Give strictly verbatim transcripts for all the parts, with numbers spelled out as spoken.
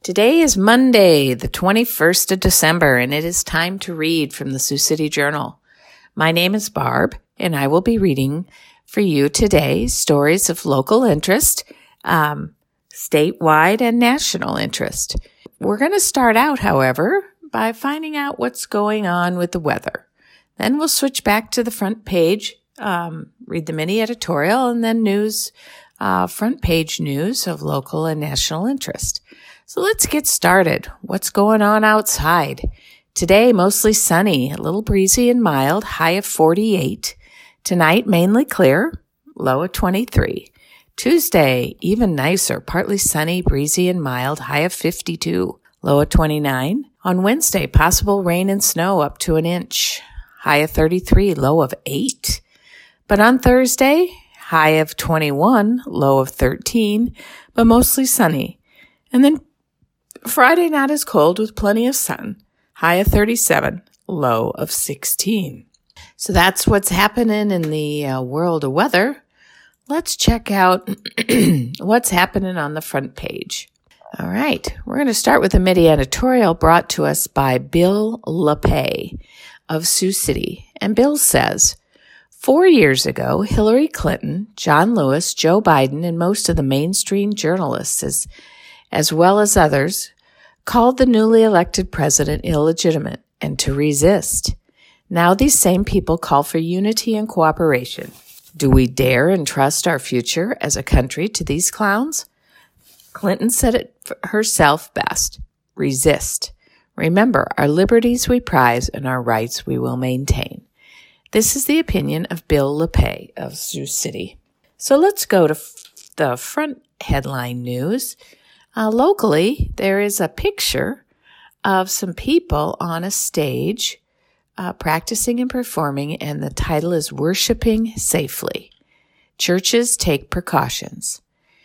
Today is Monday, the twenty-first of December, and it is time to read from the Sioux City Journal. My name is Barb, and I will be reading for you today stories of local interest, um, statewide and national interest. We're going to start out, however, by finding out what's going on with the weather. Then we'll switch back to the front page, um, read the mini editorial, and then news, uh, front page news of local and national interest. So let's get started. What's going on outside? Today, mostly sunny, a little breezy and mild, high of forty-eight. Tonight, mainly clear, low of twenty-three. Tuesday, even nicer, partly sunny, breezy and mild, high of fifty-two, low of twenty-nine. On Wednesday, possible rain and snow up to an inch, high of thirty-three, low of eight. But on Thursday, high of twenty-one, low of thirteen, but mostly sunny. And then Friday, not as cold with plenty of sun, high of thirty-seven, low of sixteen. So that's what's happening in the uh, world of weather. Let's check out what's happening on the front page. All right, we're going to start with a midi editorial brought to us by Bill LePay of Sioux City. And Bill says, Four years ago, Hillary Clinton, John Lewis, Joe Biden, and most of the mainstream journalists, as, as well as others, called the newly elected president illegitimate and to resist. Now these same people call for unity and cooperation. Do we dare entrust our future as a country to these clowns? Clinton said it herself best. Resist. Remember, our liberties we prize and our rights we will maintain. This is the opinion of Bill LePay of Sioux City. So let's go to f- the front headline news. Uh, locally, there is a picture of some people on a stage uh, practicing and performing, and the title is Worshiping Safely. Churches Take Precautions.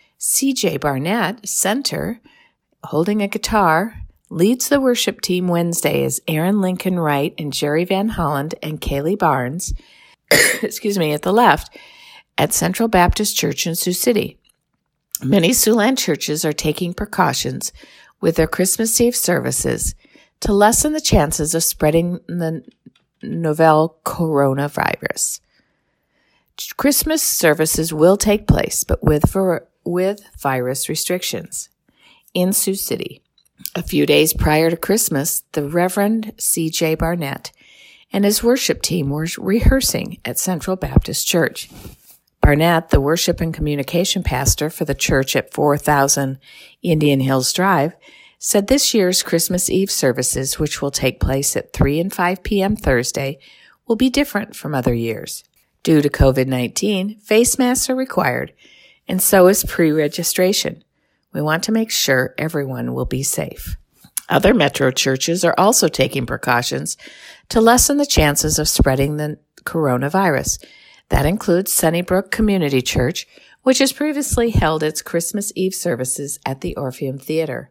C J Barnett, center, holding a guitar, leads the worship team Wednesday as Aaron Lincoln Wright and Jerry Van Holland and Kaylee Barnes, excuse me, at the left, at Central Baptist Church in Sioux City. Many Siouxland churches are taking precautions with their Christmas Eve services to lessen the chances of spreading the novel coronavirus. Christmas services will take place, but with, vir- with virus restrictions. In Sioux City, a few days prior to Christmas, the Reverend C J Barnett and his worship team were rehearsing at Central Baptist Church. Barnett, the worship and communication pastor for the church at four thousand Indian Hills Drive, said this year's Christmas Eve services, which will take place at three and five p.m. Thursday, will be different from other years. Due to covid nineteen, face masks are required, and so is pre-registration. We want to make sure everyone will be safe. Other metro churches are also taking precautions to lessen the chances of spreading the coronavirus. That includes Sunnybrook Community Church, which has previously held its Christmas Eve services at the Orpheum Theater.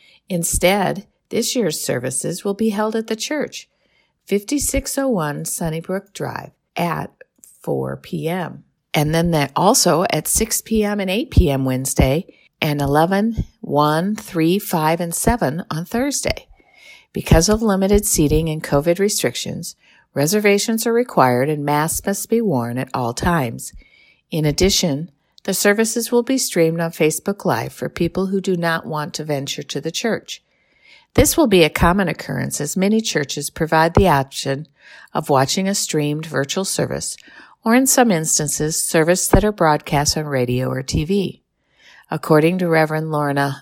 Instead, this year's services will be held at the church, fifty-six oh one Sunnybrook Drive, at four p.m. And then that also at six p.m. and eight p.m. Wednesday, and eleven, one, three, five, and seven on Thursday. Because of limited seating and COVID restrictions, reservations are required and masks must be worn at all times. In addition, the services will be streamed on Facebook Live for people who do not want to venture to the church. This will be a common occurrence as many churches provide the option of watching a streamed virtual service, or in some instances, service that are broadcast on radio or T V. According to Reverend Lorna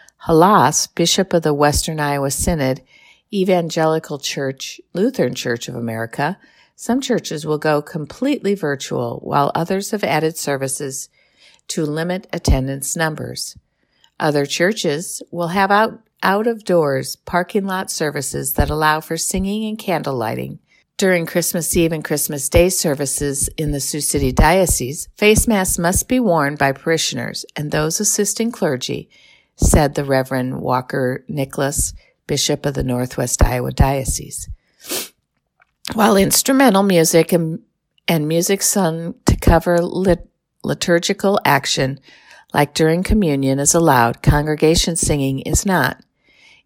Halas, Bishop of the Western Iowa Synod, Evangelical Church, Lutheran Church of America, some churches will go completely virtual, while others have added services to limit attendance numbers. Other churches will have out, out-of-doors parking lot services that allow for singing and candle lighting. During Christmas Eve and Christmas Day services in the Sioux City Diocese, face masks must be worn by parishioners and those assisting clergy, said the Reverend Walker Nicholas, Bishop of the Northwest Iowa Diocese. While instrumental music and, and music sung to cover lit, liturgical action, like during communion, is allowed, congregation singing is not.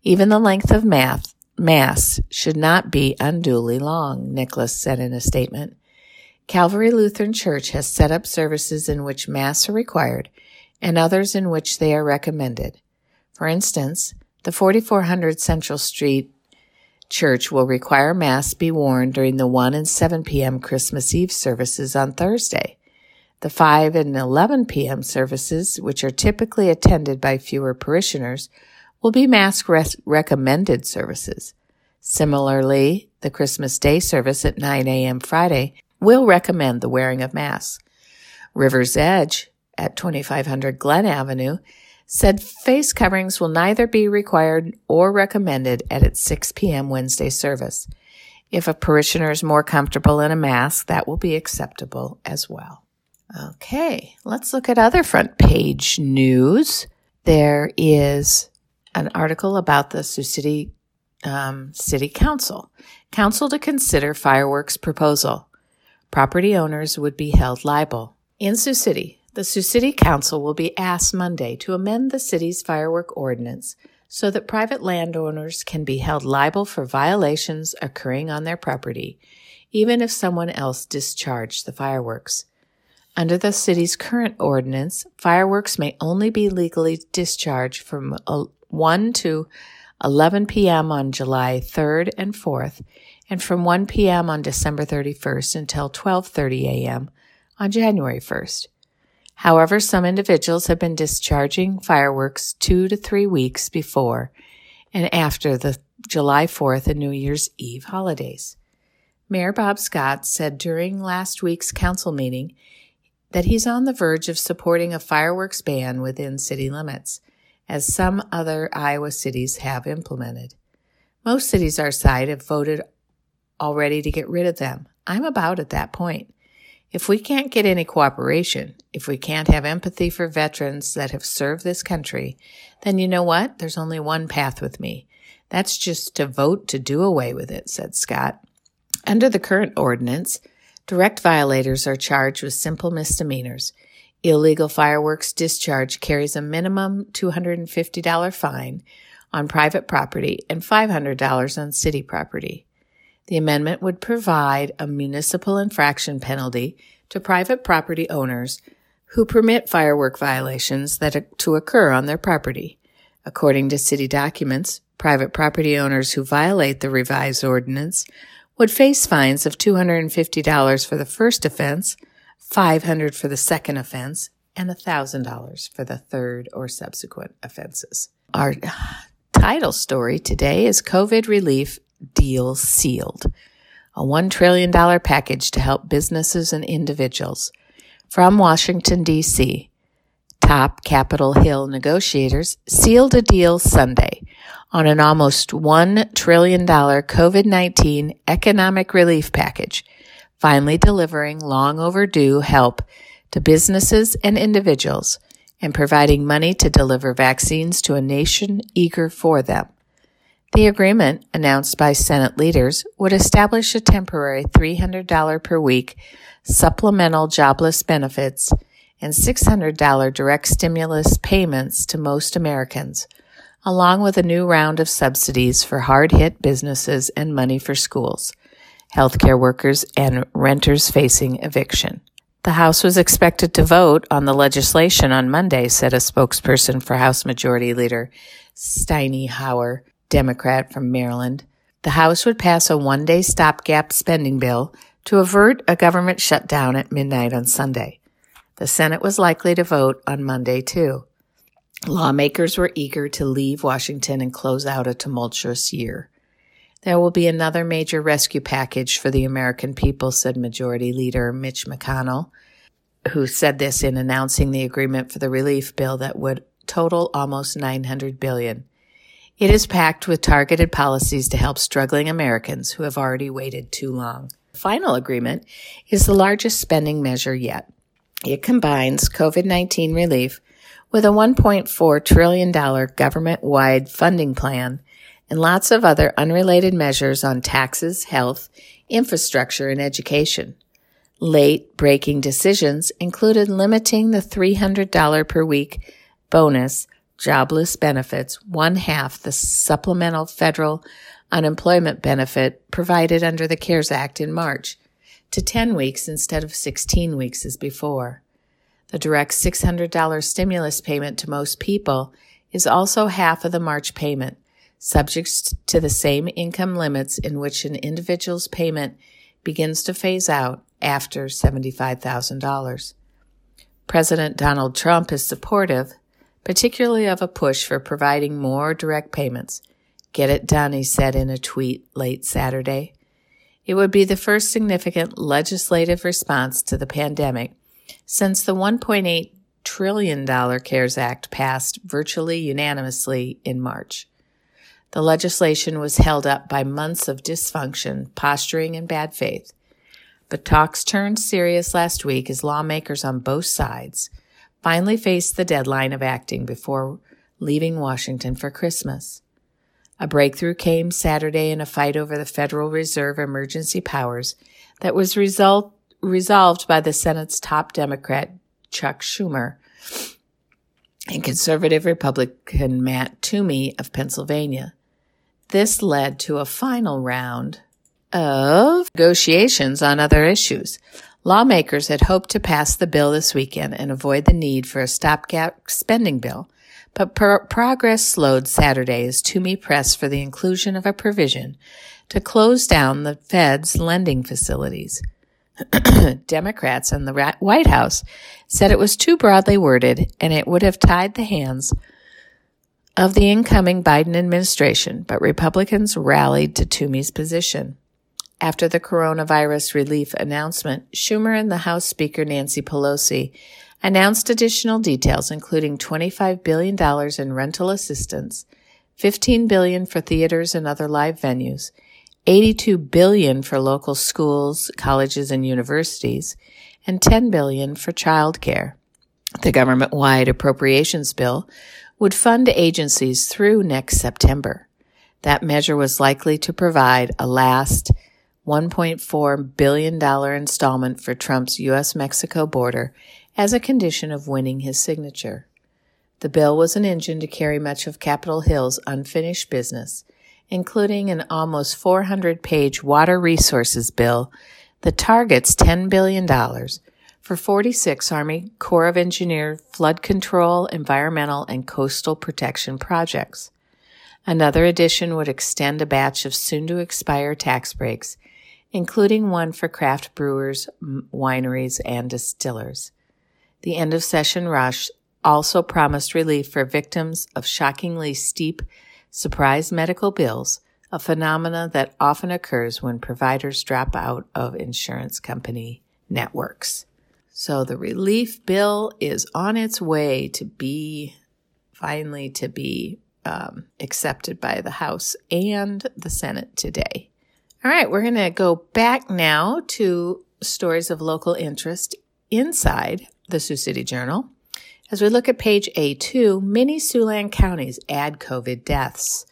Even the length of math, Mass should not be unduly long, Nicholas said in a statement. Calvary Lutheran Church has set up services in which Mass are required and others in which they are recommended. For instance, the forty-four hundred Central Street Church will require Mass be worn during the one and seven p.m. Christmas Eve services on Thursday. The five and eleven p.m. services, which are typically attended by fewer parishioners, will be Mass res- recommended services. Similarly, the Christmas Day service at nine a.m. Friday will recommend the wearing of Mass. River's Edge at twenty-five hundred Glen Avenue said face coverings will neither be required or recommended at its six p.m. Wednesday service. If a parishioner is more comfortable in a mask, that will be acceptable as well. Okay, let's look at other front page news. There is an article about the Sioux City um, City Council. Council to consider fireworks proposal. Property owners would be held liable. In Sioux City, the Sioux City Council will be asked Monday to amend the city's firework ordinance so that private landowners can be held liable for violations occurring on their property, even if someone else discharged the fireworks. Under the city's current ordinance, fireworks may only be legally discharged from one to eleven p.m. on July third and fourth, and from one p.m. on December thirty-first until twelve thirty a.m. on January first. However, some individuals have been discharging fireworks two to three weeks before and after the July fourth and New Year's Eve holidays. Mayor Bob Scott said during last week's council meeting that he's on the verge of supporting a fireworks ban within city limits, as some other Iowa cities have implemented. Most cities our side have voted already to get rid of them. I'm about at that point. If we can't get any cooperation, if we can't have empathy for veterans that have served this country, then you know what? There's only one path with me. That's just to vote to do away with it, said Scott. Under the current ordinance, direct violators are charged with simple misdemeanors. Illegal fireworks discharge carries a minimum two hundred fifty dollars fine on private property and five hundred dollars on city property. The amendment would provide a municipal infraction penalty to private property owners who permit firework violations that to occur on their property. According to city documents, private property owners who violate the revised ordinance would face fines of two hundred fifty dollars for the first offense, five hundred dollars for the second offense, and one thousand dollars for the third or subsequent offenses. Our title story today is COVID Relief Deal Sealed, a one trillion dollars package to help businesses and individuals. From Washington, D C, top Capitol Hill negotiators sealed a deal Sunday on an almost one trillion dollars COVID nineteen economic relief package, finally delivering long overdue help to businesses and individuals and providing money to deliver vaccines to a nation eager for them. The agreement, announced by Senate leaders, would establish a temporary three hundred dollars per week supplemental jobless benefits and six hundred dollars direct stimulus payments to most Americans, along with a new round of subsidies for hard-hit businesses and money for schools, healthcare workers, and renters facing eviction. The House was expected to vote on the legislation on Monday, said a spokesperson for House Majority Leader Steny Hoyer, Democrat from Maryland. The House would pass a one-day stopgap spending bill to avert a government shutdown at midnight on Sunday. The Senate was likely to vote on Monday, too. Lawmakers were eager to leave Washington and close out a tumultuous year. There will be another major rescue package for the American people, said Majority Leader Mitch McConnell, who said this in announcing the agreement for the relief bill that would total almost nine hundred billion dollars. It is packed with targeted policies to help struggling Americans who have already waited too long. The final agreement is the largest spending measure yet. It combines COVID nineteen relief with a one point four trillion dollars government-wide funding plan and lots of other unrelated measures on taxes, health, infrastructure, and education. Late-breaking decisions included limiting the three hundred dollars per week bonus jobless benefits, one half the supplemental federal unemployment benefit provided under the CARES Act in March, to ten weeks instead of sixteen weeks as before. The direct six hundred dollars stimulus payment to most people is also half of the March payment, subject to the same income limits in which an individual's payment begins to phase out after seventy-five thousand dollars. President Donald Trump is supportive, particularly of a push for providing more direct payments. Get it done, he said in a tweet late Saturday. It would be the first significant legislative response to the pandemic since the one point eight trillion dollars CARES Act passed virtually unanimously in March. The legislation was held up by months of dysfunction, posturing, and bad faith. But talks turned serious last week as lawmakers on both sides finally faced the deadline of acting before leaving Washington for Christmas. A breakthrough came Saturday in a fight over the Federal Reserve emergency powers that was result, resolved by the Senate's top Democrat, Chuck Schumer, and conservative Republican Matt Toomey of Pennsylvania. This led to a final round of negotiations on other issues. Lawmakers had hoped to pass the bill this weekend and avoid the need for a stopgap spending bill, but pro- progress slowed Saturday as Toomey pressed for the inclusion of a provision to close down the Fed's lending facilities. Democrats in the White House said it was too broadly worded and it would have tied the hands of the incoming Biden administration, but Republicans rallied to Toomey's position. After the coronavirus relief announcement, Schumer and the House Speaker Nancy Pelosi announced additional details, including twenty-five billion dollars in rental assistance, fifteen billion dollars for theaters and other live venues, eighty-two billion dollars for local schools, colleges, and universities, and ten billion dollars for child care. The government-wide appropriations bill would fund agencies through next September. That measure was likely to provide a last one point four billion dollars installment for Trump's U S Mexico border as a condition of winning his signature. The bill was an engine to carry much of Capitol Hill's unfinished business, including an almost four hundred page water resources bill that targets ten billion dollars for forty-six Army Corps of Engineers flood control, environmental, and coastal protection projects. Another addition would extend a batch of soon-to-expire tax breaks, including one for craft brewers, wineries, and distillers. The end-of-session rush also promised relief for victims of shockingly steep surprise medical bills, a phenomena that often occurs when providers drop out of insurance company networks. So the relief bill is on its way to be, finally to be um, accepted by the House and the Senate today. All right, we're going to go back now to stories of local interest inside the Sioux City Journal. As we look at page A two, many Siouxland counties add COVID deaths.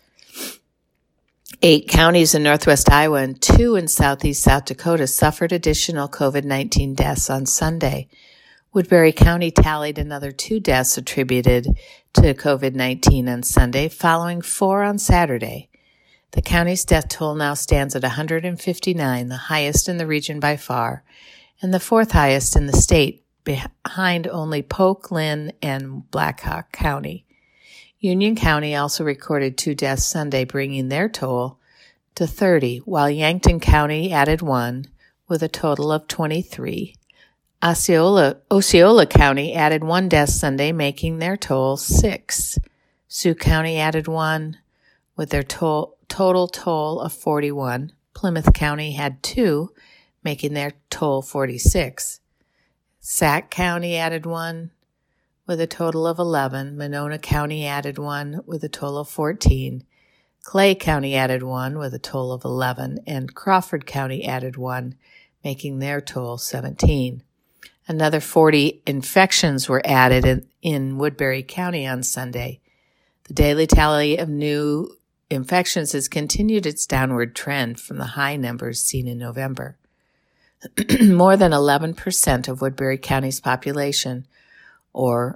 Eight counties in northwest Iowa and two in southeast South Dakota suffered additional COVID nineteen deaths on Sunday. Woodbury County tallied another two deaths attributed to COVID nineteen on Sunday, following four on Saturday. The county's death toll now stands at one hundred fifty-nine, the highest in the region by far, and the fourth highest in the state, behind only Polk, Lynn, and Blackhawk County. Union County also recorded two deaths Sunday, bringing their toll to thirty, while Yankton County added one, with a total of twenty-three. Osceola, Osceola County added one death Sunday, making their toll six. Sioux County added one, with their toll, total toll of forty-one. Plymouth County had two, making their toll forty-six. Sac County added one, with a total of eleven. Monona County added one, with a total of fourteen. Clay County added one, with a total of eleven. And Crawford County added one, making their toll seventeen. Another forty infections were added in, in Woodbury County on Sunday. The daily tally of new infections has continued its downward trend from the high numbers seen in November. More than eleven percent of Woodbury County's population, or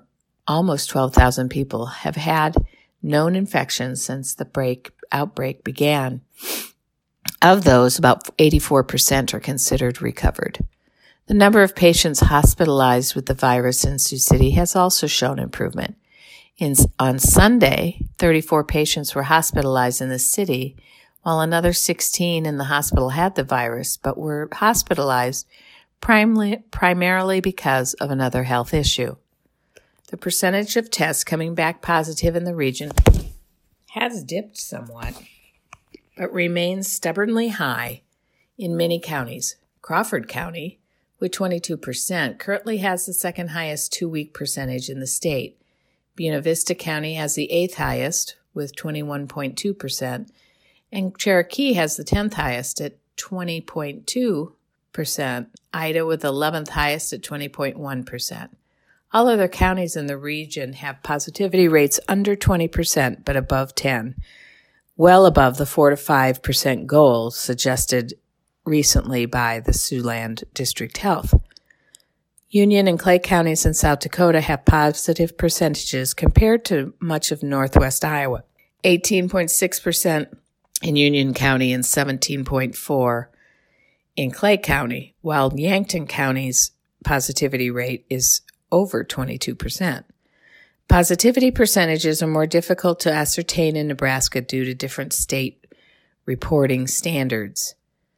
almost twelve thousand people have had known infections since the break, outbreak began. Of those, about eighty-four percent are considered recovered. The number of patients hospitalized with the virus in Sioux City has also shown improvement. In, on Sunday, thirty-four patients were hospitalized in the city, while another sixteen in the hospital had the virus, but were hospitalized primarily, primarily because of another health issue. The percentage of tests coming back positive in the region has dipped somewhat, but remains stubbornly high in many counties. Crawford County, with twenty-two percent, currently has the second highest two-week percentage in the state. Buena Vista County has the eighth highest, with twenty-one point two percent, and Cherokee has the tenth highest at twenty point two percent, Ida with the eleventh highest at twenty point one percent. All other counties in the region have positivity rates under twenty percent, but above ten, well above the four to five percent goal suggested recently by the Siouxland District Health. Union and Clay counties in South Dakota have positive percentages compared to much of northwest Iowa, eighteen point six percent in Union County and seventeen point four percent in Clay County, while Yankton County's positivity rate is over twenty-two percent. Positivity percentages are more difficult to ascertain in Nebraska due to different state reporting standards.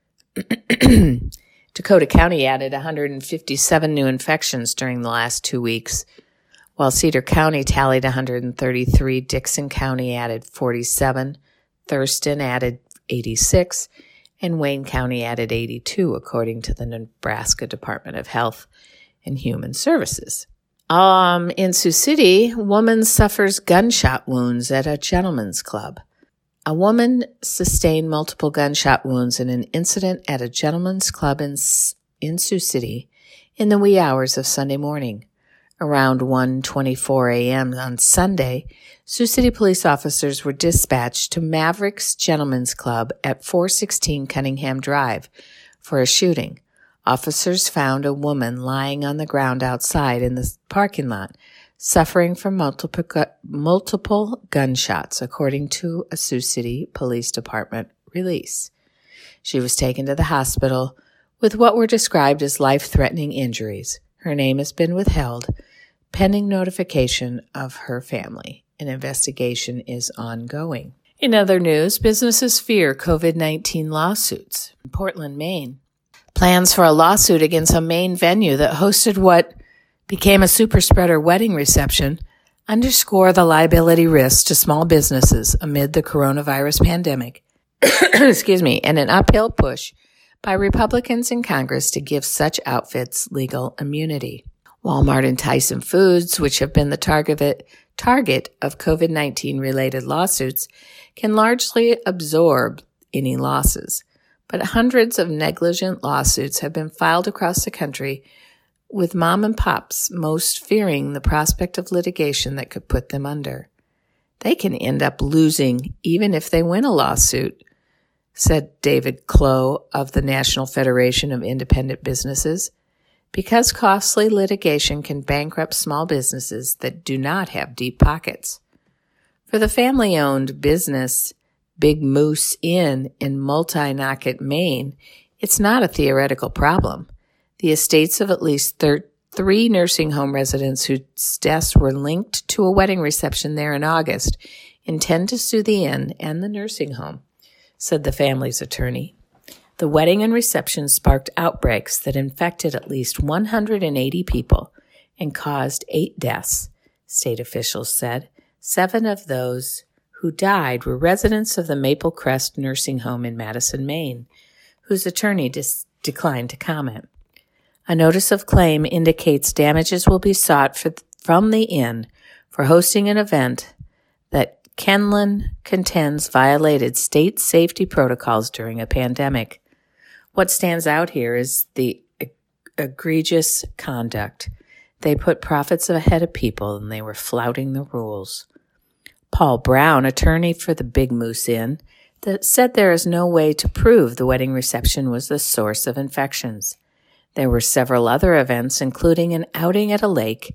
Dakota County added one hundred fifty-seven new infections during the last two weeks, while Cedar County tallied one hundred thirty-three, Dixon County added forty-seven, Thurston added eighty-six, and Wayne County added eighty-two, according to the Nebraska Department of Health and Human Services. Um, in Sioux City, woman suffers gunshot wounds at a gentleman's club. A woman sustained multiple gunshot wounds in an incident at a gentleman's club in, in Sioux City in the wee hours of Sunday morning. Around one twenty-four a.m. on Sunday, Sioux City police officers were dispatched to Mavericks Gentlemen's Club at four sixteen Cunningham Drive for a shooting. Officers found a woman lying on the ground outside in the parking lot, suffering from multiple, multiple gunshots, according to a Sioux City Police Department release. She was taken to the hospital with what were described as life-threatening injuries. Her name has been withheld, pending notification of her family. An investigation is ongoing. In other news, businesses fear COVID nineteen lawsuits. In Portland, Maine, plans for a lawsuit against a Maine venue that hosted what became a super spreader wedding reception underscore the liability risks to small businesses amid the coronavirus pandemic. Excuse me, and an uphill push by Republicans in Congress to give such outfits legal immunity. Walmart and Tyson Foods, which have been the target target of COVID nineteen related lawsuits, can largely absorb any losses. But hundreds of negligent lawsuits have been filed across the country, with mom and pops most fearing the prospect of litigation that could put them under. They can end up losing even if they win a lawsuit, said David Clough of the National Federation of Independent Businesses, because costly litigation can bankrupt small businesses that do not have deep pockets. For the family-owned business Big Moose Inn in Multinocket, Maine, it's not a theoretical problem. The estates of at least thir- three nursing home residents whose deaths were linked to a wedding reception there in August intend to sue the inn and the nursing home, said the family's attorney. The wedding and reception sparked outbreaks that infected at least one hundred eighty people and caused eight deaths, state officials said. Seven of those who died were residents of the Maple Crest Nursing Home in Madison, Maine, whose attorney dis- declined to comment. A notice of claim indicates damages will be sought for th- from the inn for hosting an event that Kenlin contends violated state safety protocols during a pandemic. What stands out here is the eg- egregious conduct. They put profits ahead of people, and they were flouting the rules. Paul Brown, attorney for the Big Moose Inn, that said there is no way to prove the wedding reception was the source of infections. There were several other events, including an outing at a lake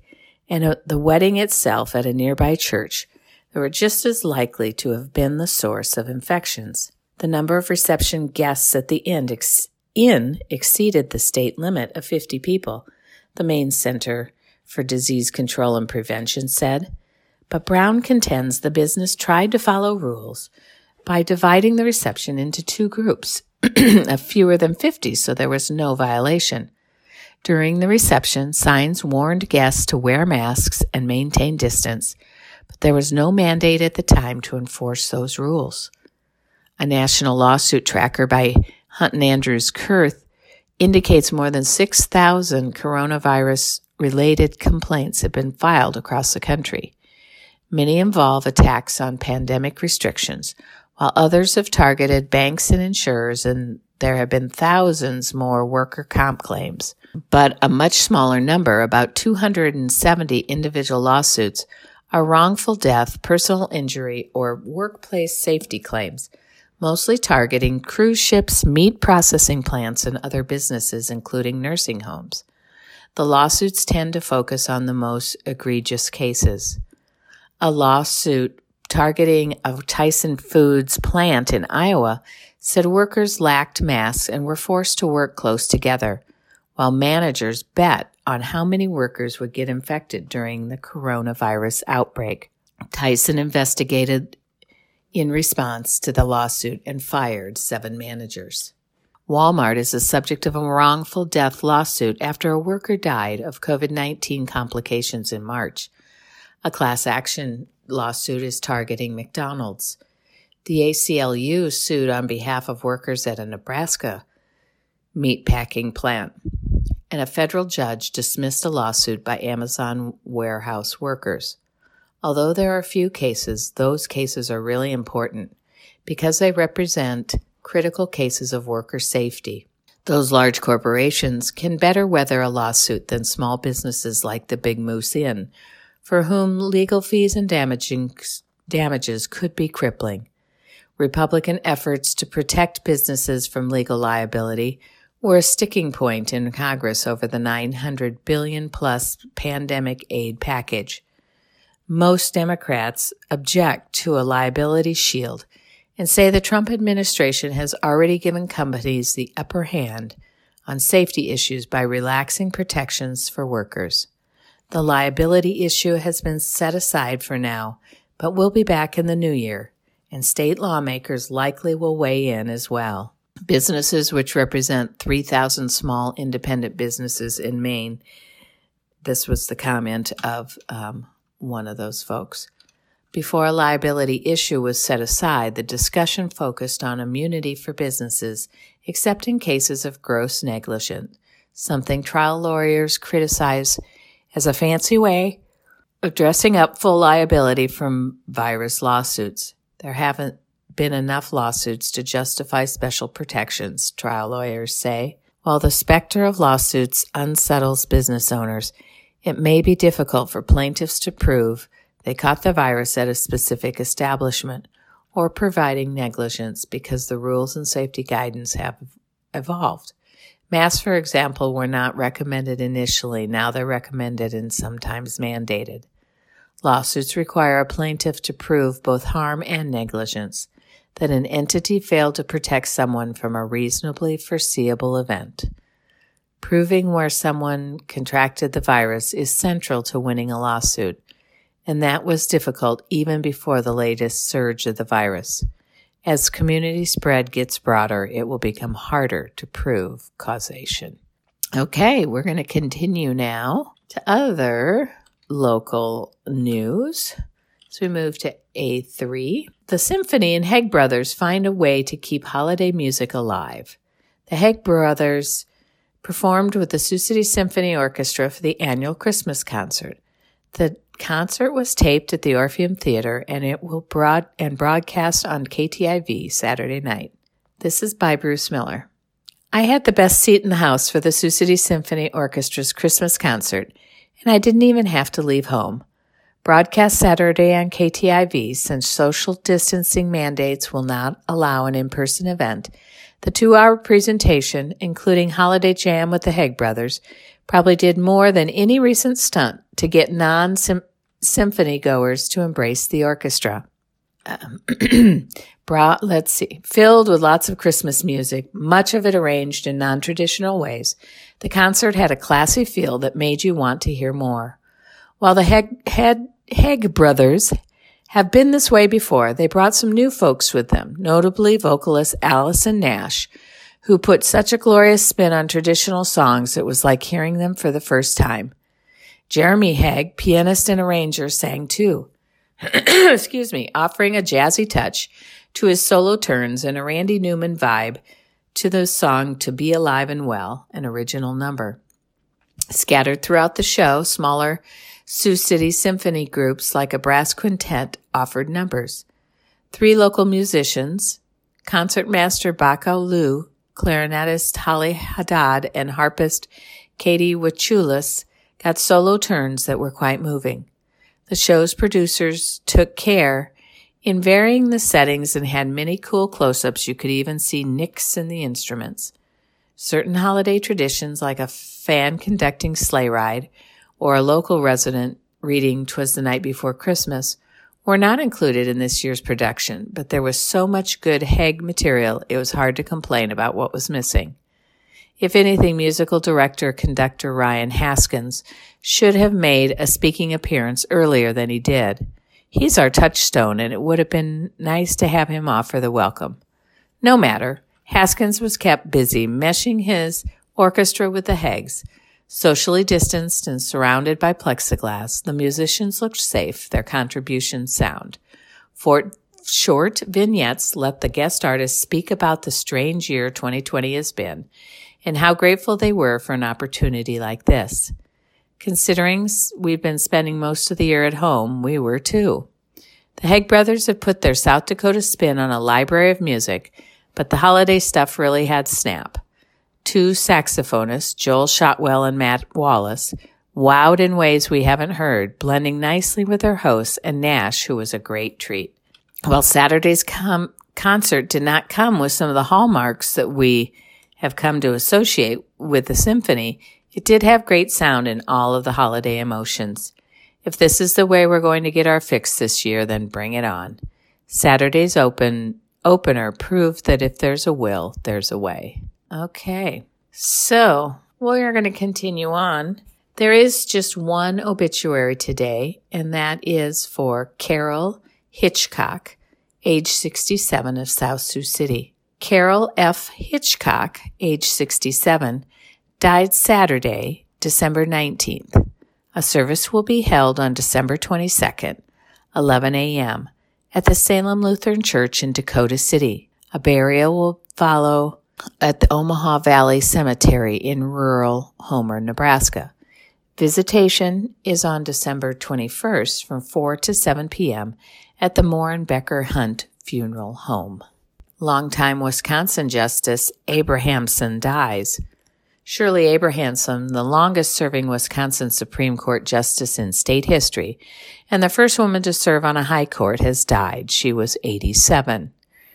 and at the wedding itself at a nearby church, they were just as likely to have been the source of infections. The number of reception guests at the inn, ex- inn exceeded the state limit of fifty people, the Maine Center for Disease Control and Prevention said. But Brown contends the business tried to follow rules by dividing the reception into two groups of fewer than fifty, so there was no violation. During the reception, signs warned guests to wear masks and maintain distance, but there was no mandate at the time to enforce those rules. A national lawsuit tracker by Hunt and Andrews Kurth indicates more than six thousand coronavirus-related complaints have been filed across the country. Many involve attacks on pandemic restrictions, while others have targeted banks and insurers, and there have been thousands more worker comp claims. But a much smaller number, about two hundred seventy individual lawsuits, are wrongful death, personal injury, or workplace safety claims, mostly targeting cruise ships, meat processing plants, and other businesses, including nursing homes. The lawsuits tend to focus on the most egregious cases. A lawsuit targeting a Tyson Foods plant in Iowa said workers lacked masks and were forced to work close together, while managers bet on how many workers would get infected during the coronavirus outbreak. Tyson investigated in response to the lawsuit and fired seven managers. Walmart is the subject of a wrongful death lawsuit after a worker died of covid nineteen complications in March. A class action lawsuit is targeting McDonald's. The A C L U sued on behalf of workers at a Nebraska meatpacking plant, and a federal judge dismissed a lawsuit by Amazon warehouse workers. Although there are few cases, those cases are really important because they represent critical cases of worker safety. Those large corporations can better weather a lawsuit than small businesses like the Big Moose Inn, for whom legal fees and damaging, damages could be crippling. Republican efforts to protect businesses from legal liability were a sticking point in Congress over the nine hundred billion dollars plus pandemic aid package. Most Democrats object to a liability shield and say the Trump administration has already given companies the upper hand on safety issues by relaxing protections for workers. The liability issue has been set aside for now, but will be back in the new year, and state lawmakers likely will weigh in as well. Businesses which represent three thousand small independent businesses in Maine, this was the comment of um, one of those folks. Before a liability issue was set aside, the discussion focused on immunity for businesses, except in cases of gross negligence, something trial lawyers criticize as a fancy way of dressing up full liability from virus lawsuits. There haven't been enough lawsuits to justify special protections, trial lawyers say. While the specter of lawsuits unsettles business owners, it may be difficult for plaintiffs to prove they caught the virus at a specific establishment or providing negligence because the rules and safety guidance have evolved. Masks, for example, were not recommended initially. Now they're recommended and sometimes mandated. Lawsuits require a plaintiff to prove both harm and negligence, that an entity failed to protect someone from a reasonably foreseeable event. Proving where someone contracted the virus is central to winning a lawsuit, and that was difficult even before the latest surge of the virus. As community spread gets broader, it will become harder to prove causation. Okay, we're going to continue now to other local news. So we move to A three. The Symphony and Hegg Brothers find a way to keep holiday music alive. The Hegg Brothers performed with the Sioux City Symphony Orchestra for the annual Christmas concert. The concert was taped at the Orpheum Theater, and it will broad and broadcast on K T I V Saturday night. This is by Bruce Miller. I had the best seat in the house for the Sioux City Symphony Orchestra's Christmas concert, and I didn't even have to leave home. Broadcast Saturday on K T I V, since social distancing mandates will not allow an in-person event, the two-hour presentation, including Holiday Jam with the Hegg Brothers, probably did more than any recent stunt to get non-symphony goers to embrace the orchestra. Um, bra- let's see, filled with lots of Christmas music, much of it arranged in non-traditional ways. The concert had a classy feel that made you want to hear more. While the Heg, Heg, Heg brothers have been this way before, they brought some new folks with them, notably vocalist Allison Nash, who put such a glorious spin on traditional songs it was like hearing them for the first time. Jeremy Hegg, pianist and arranger, sang too. Excuse me, offering a jazzy touch to his solo turns and a Randy Newman vibe to the song To Be Alive and Well, an original number. Scattered throughout the show, smaller Sioux City symphony groups like a brass quintet offered numbers. Three local musicians, concertmaster Baka Liu, clarinetist Holly Haddad, and harpist Katie Wachulis, got solo turns that were quite moving. The show's producers took care in varying the settings and had many cool close-ups. You could even see nicks in the instruments. Certain holiday traditions like a fan conducting sleigh ride or a local resident reading 'Twas the Night Before Christmas were not included in this year's production, but there was so much good Hegg material it was hard to complain about what was missing. If anything, musical director conductor Ryan Haskins should have made a speaking appearance earlier than he did. He's our touchstone, and it would have been nice to have him offer the welcome. No matter, Haskins was kept busy meshing his orchestra with the Heggs. Socially distanced and surrounded by plexiglass, the musicians looked safe, their contributions sound. For short vignettes let the guest artists speak about the strange year twenty twenty has been, and how grateful they were for an opportunity like this. Considering we've been spending most of the year at home, we were too. The Hegg brothers have put their South Dakota spin on a library of music, but the holiday stuff really had snap. Two saxophonists, Joel Shotwell and Matt Wallace, wowed in ways we haven't heard, blending nicely with their hosts and Nash, who was a great treat. While Saturday's com- concert did not come with some of the hallmarks that we have come to associate with the symphony, it did have great sound and all of the holiday emotions. If this is the way we're going to get our fix this year, then bring it on. Saturday's open opener proved that if there's a will, there's a way. Okay, so we're going to continue on. There is just one obituary today, and that is for Carol Hitchcock, age sixty-seven, of South Sioux City. Carol F. Hitchcock, age sixty-seven, died Saturday, December nineteenth. A service will be held on December twenty-second, eleven a.m., at the Salem Lutheran Church in Dakota City. A burial will follow at the Omaha Valley Cemetery in rural Homer, Nebraska. Visitation is on December twenty-first from four to seven p.m. at the Moore and Becker Hunt Funeral Home. Longtime Wisconsin Justice Abrahamson dies. Shirley Abrahamson, the longest-serving Wisconsin Supreme Court justice in state history, and the first woman to serve on a high court, has died. She was eighty-seven.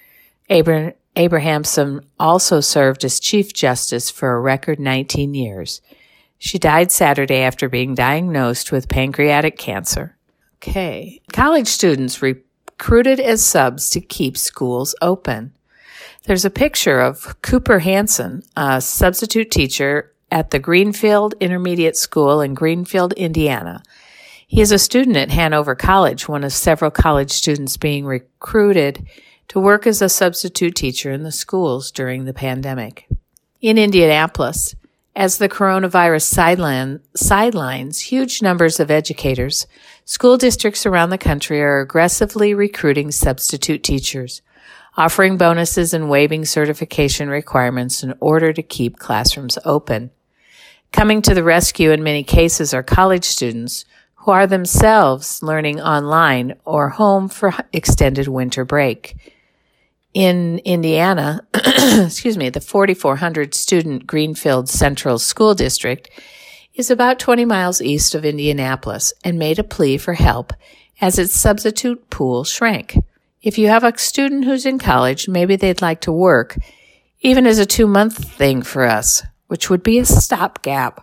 Abra- Abrahamson also served as Chief Justice for a record nineteen years. She died Saturday after being diagnosed with pancreatic cancer. Okay. College students recruited as subs to keep schools open. There's a picture of Cooper Hansen, a substitute teacher at the Greenfield Intermediate School in Greenfield, Indiana. He is a student at Hanover College, one of several college students being recruited to work as a substitute teacher in the schools during the pandemic. In Indianapolis, as the coronavirus sideline, sidelines huge numbers of educators, school districts around the country are aggressively recruiting substitute teachers, offering bonuses and waiving certification requirements in order to keep classrooms open. Coming to the rescue in many cases are college students who are themselves learning online or home for extended winter break. In Indiana, excuse me, the forty-four hundred student Greenfield Central School District is about twenty miles east of Indianapolis and made a plea for help as its substitute pool shrank. If you have a student who's in college, maybe they'd like to work, even as a two-month thing for us, which would be a stopgap.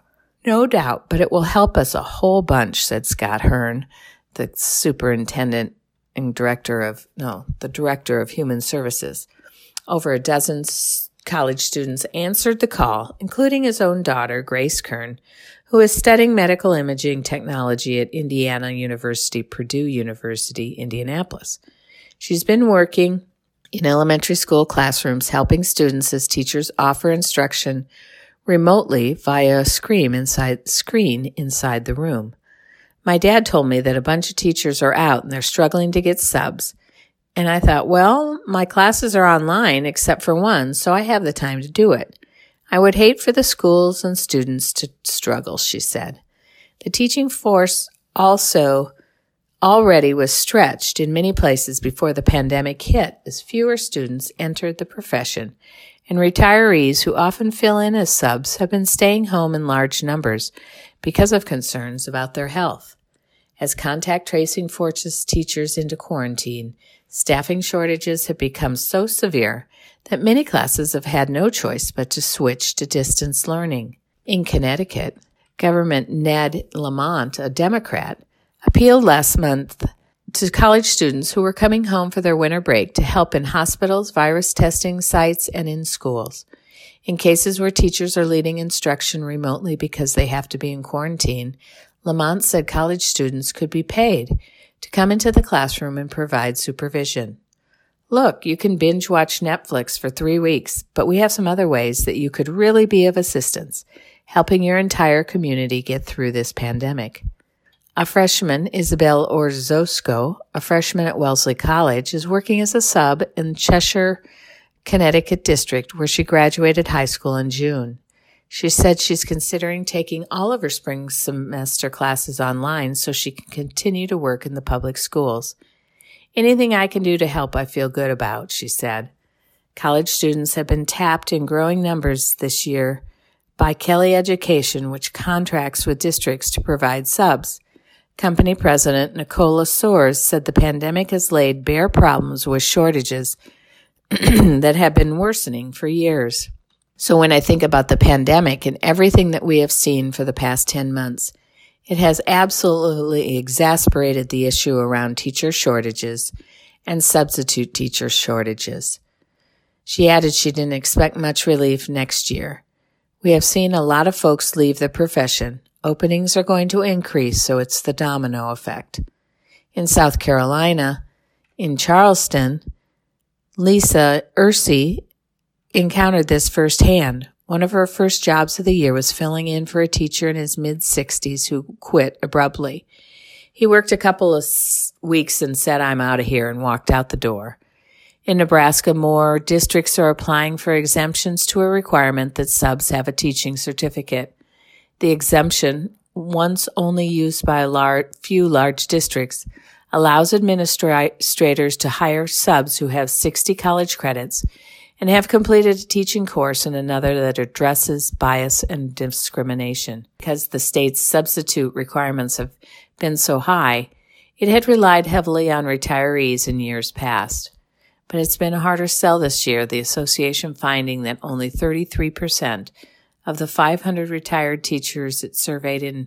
No doubt, but it will help us a whole bunch, said Scott Hearn, the superintendent and director of, no, the director of human services. Over a dozen college students answered the call, including his own daughter, Grace Kern, who is studying medical imaging technology at Indiana University, Purdue University, Indianapolis. She's been working in elementary school classrooms, helping students as teachers offer instruction remotely via a screen inside, screen inside the room. My dad told me that a bunch of teachers are out and they're struggling to get subs. And I thought, well, my classes are online except for one, so I have the time to do it. I would hate for the schools and students to struggle, she said. The teaching force also already was stretched in many places before the pandemic hit as fewer students entered the profession, and retirees who often fill in as subs have been staying home in large numbers because of concerns about their health. As contact tracing forces teachers into quarantine, staffing shortages have become so severe that many classes have had no choice but to switch to distance learning. In Connecticut, Governor Ned Lamont, a Democrat, appealed last month to college students who were coming home for their winter break to help in hospitals, virus testing sites, and in schools. In cases where teachers are leading instruction remotely because they have to be in quarantine, Lamont said college students could be paid to come into the classroom and provide supervision. Look, you can binge watch Netflix for three weeks, but we have some other ways that you could really be of assistance, helping your entire community get through this pandemic. A freshman, Isabel Orozco, a freshman at Wellesley College, is working as a sub in Cheshire, Connecticut district, where she graduated high school in June. She said she's considering taking all of her spring semester classes online so she can continue to work in the public schools. Anything I can do to help, I feel good about, she said. College students have been tapped in growing numbers this year by Kelly Education, which contracts with districts to provide subs. Company president Nicola Soares said the pandemic has laid bare problems with shortages that have been worsening for years. So when I think about the pandemic and everything that we have seen for the past ten months, it has absolutely exasperated the issue around teacher shortages and substitute teacher shortages. She added she didn't expect much relief next year. We have seen a lot of folks leave the profession. Openings are going to increase, so it's the domino effect. In South Carolina, in Charleston, Lisa Ursi encountered this firsthand. One of her first jobs of the year was filling in for a teacher in his mid-sixties who quit abruptly. He worked a couple of weeks and said, "I'm out of here," and walked out the door. In Nebraska, more districts are applying for exemptions to a requirement that subs have a teaching certificate. The exemption, once only used by a large, few large districts, allows administrators to hire subs who have sixty college credits and have completed a teaching course in another that addresses bias and discrimination. Because the state's substitute requirements have been so high, it had relied heavily on retirees in years past. But it's been a harder sell this year, the association finding that only thirty-three percent of the five hundred retired teachers it surveyed in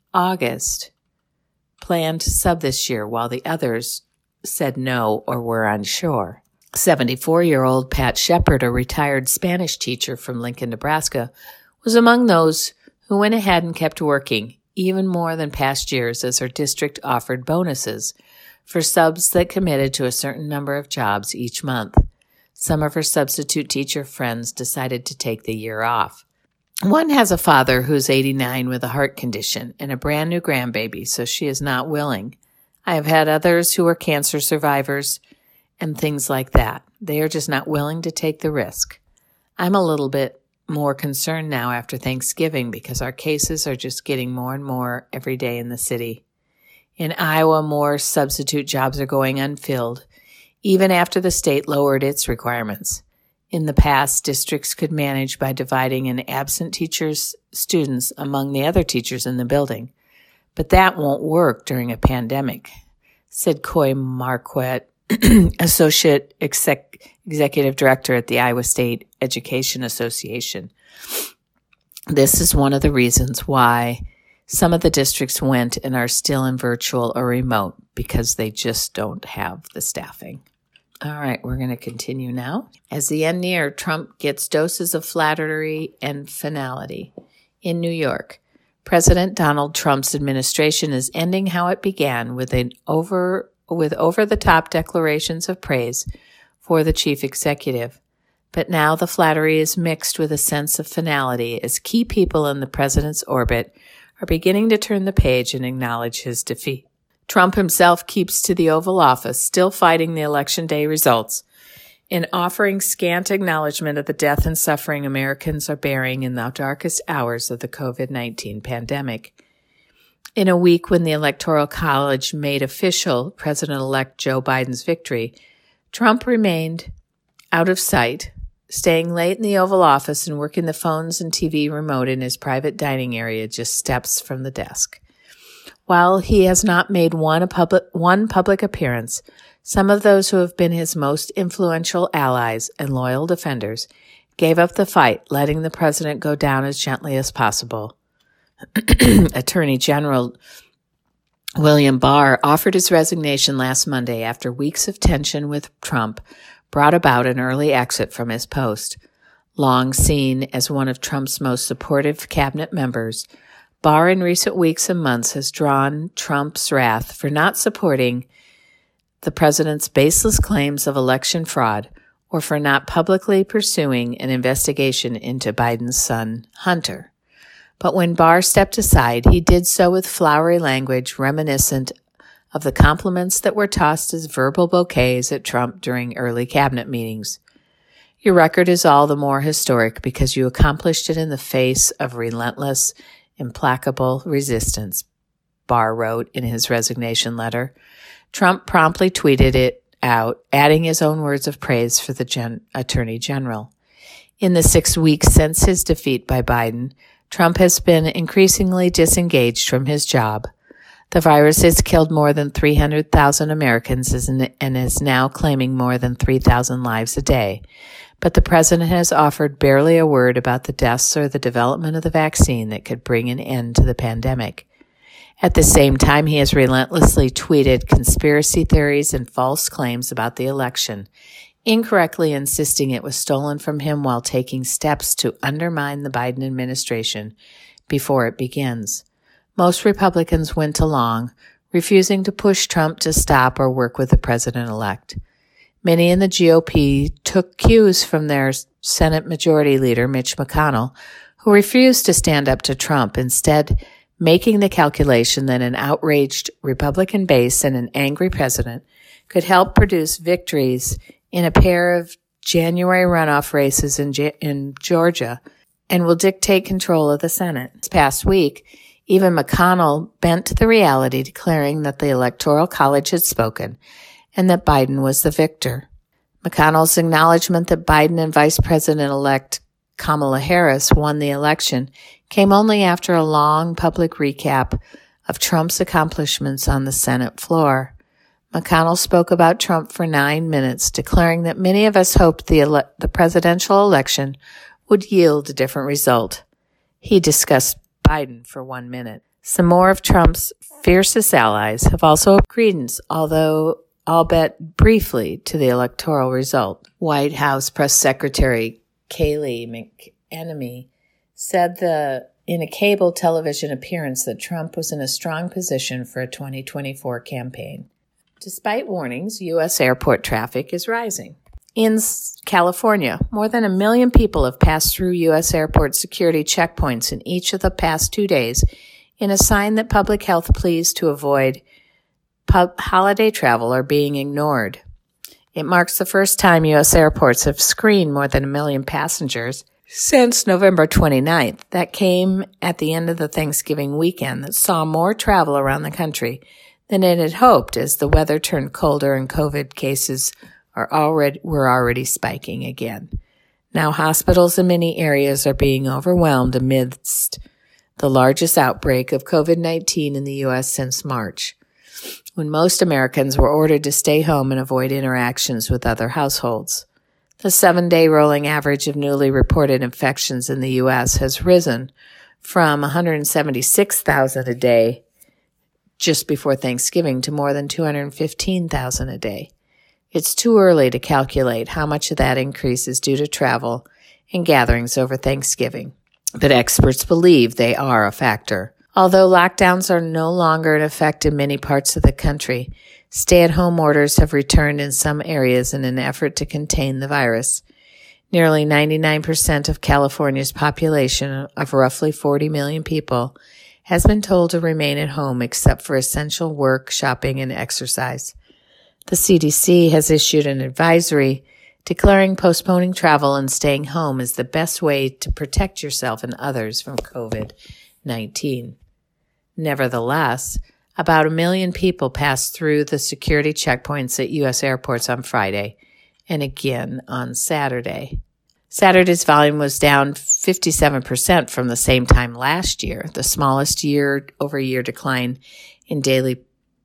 August planned to sub this year, while the others said no or were unsure. seventy-four-year-old Pat Shepard, a retired Spanish teacher from Lincoln, Nebraska, was among those who went ahead and kept working, even more than past years, as her district offered bonuses for subs that committed to a certain number of jobs each month. Some of her substitute teacher friends decided to take the year off. One has a father who's eighty-nine with a heart condition and a brand new grandbaby, so she is not willing. I have had others who are cancer survivors and things like that. They are just not willing to take the risk. I'm a little bit more concerned now after Thanksgiving because our cases are just getting more and more every day in the city. In Iowa, more substitute jobs are going unfilled, even after the state lowered its requirements. In the past, districts could manage by dividing an absent teacher's students among the other teachers in the building. But that won't work during a pandemic, said Coy Marquette, Associate Exec- Executive Director at the Iowa State Education Association. This is one of the reasons why some of the districts went and are still in virtual or remote, because they just don't have the staffing. All right, we're going to continue now. As the end near, Trump gets doses of flattery and finality. In New York, President Donald Trump's administration is ending how it began with an over with over-the-top declarations of praise for the chief executive. But now the flattery is mixed with a sense of finality as key people in the president's orbit are beginning to turn the page and acknowledge his defeat. Trump himself keeps to the Oval Office, still fighting the election day results, in offering scant acknowledgement of the death and suffering Americans are bearing in the darkest hours of the covid nineteen pandemic. In a week when the Electoral College made official President-elect Joe Biden's victory, Trump remained out of sight, staying late in the Oval Office and working the phones and T V remote in his private dining area just steps from the desk. While he has not made one, a public, one public appearance, some of those who have been his most influential allies and loyal defenders gave up the fight, letting the president go down as gently as possible. Attorney General William Barr offered his resignation last Monday after weeks of tension with Trump brought about an early exit from his post. Long seen as one of Trump's most supportive cabinet members, Barr in recent weeks and months has drawn Trump's wrath for not supporting the president's baseless claims of election fraud or for not publicly pursuing an investigation into Biden's son, Hunter. But when Barr stepped aside, he did so with flowery language reminiscent of the compliments that were tossed as verbal bouquets at Trump during early cabinet meetings. Your record is all the more historic because you accomplished it in the face of relentless, implacable resistance, Barr wrote in his resignation letter. Trump promptly tweeted it out, adding his own words of praise for the gen- Attorney General. In the six weeks since his defeat by Biden, Trump has been increasingly disengaged from his job. The virus has killed more than three hundred thousand Americans and is now claiming more than three thousand lives a day. But the president has offered barely a word about the deaths or the development of the vaccine that could bring an end to the pandemic. At the same time, he has relentlessly tweeted conspiracy theories and false claims about the election, incorrectly insisting it was stolen from him while taking steps to undermine the Biden administration before it begins. Most Republicans went along, refusing to push Trump to stop or work with the president-elect. Many in the G O P took cues from their Senate Majority Leader, Mitch McConnell, who refused to stand up to Trump, instead making the calculation that an outraged Republican base and an angry president could help produce victories in a pair of January runoff races in, G- in Georgia and will dictate control of the Senate. This past week, even McConnell bent to the reality, declaring that the Electoral College had spoken and that Biden was the victor. McConnell's acknowledgement that Biden and Vice President-elect Kamala Harris won the election came only after a long public recap of Trump's accomplishments on the Senate floor. McConnell spoke about Trump for nine minutes, declaring that many of us hoped the, ele- the presidential election would yield a different result. He discussed Biden for one minute. Some more of Trump's fiercest allies have also credence, although albeit briefly, to the electoral result. White House Press Secretary Kayleigh McEnany said the in a cable television appearance that Trump was in a strong position for a twenty twenty-four campaign. Despite warnings, U S airport traffic is rising. In California, more than a million people have passed through U S airport security checkpoints in each of the past two days in a sign that public health pleas to avoid pub- holiday travel are being ignored. It marks the first time U S airports have screened more than a million passengers since November twenty-ninth. That came at the end of the Thanksgiving weekend that saw more travel around the country than it had hoped as the weather turned colder and COVID cases are already were already spiking again. Now hospitals in many areas are being overwhelmed amidst the largest outbreak of COVID nineteen in the U S since March, when most Americans were ordered to stay home and avoid interactions with other households. The seven-day rolling average of newly reported infections in the U S has risen from one hundred seventy-six thousand a day just before Thanksgiving to more than two hundred fifteen thousand a day. It's too early to calculate how much of that increase is due to travel and gatherings over Thanksgiving, but experts believe they are a factor. Although lockdowns are no longer in effect in many parts of the country, stay-at-home orders have returned in some areas in an effort to contain the virus. Nearly ninety-nine percent of California's population of roughly forty million people has been told to remain at home except for essential work, shopping, and exercise. The C D C has issued an advisory declaring postponing travel and staying home is the best way to protect yourself and others from covid nineteen. Nevertheless, about a million people passed through the security checkpoints at U S airports on Friday and again on Saturday. Saturday's volume was down fifty-seven percent from the same time last year, the smallest year-over-year decline in daily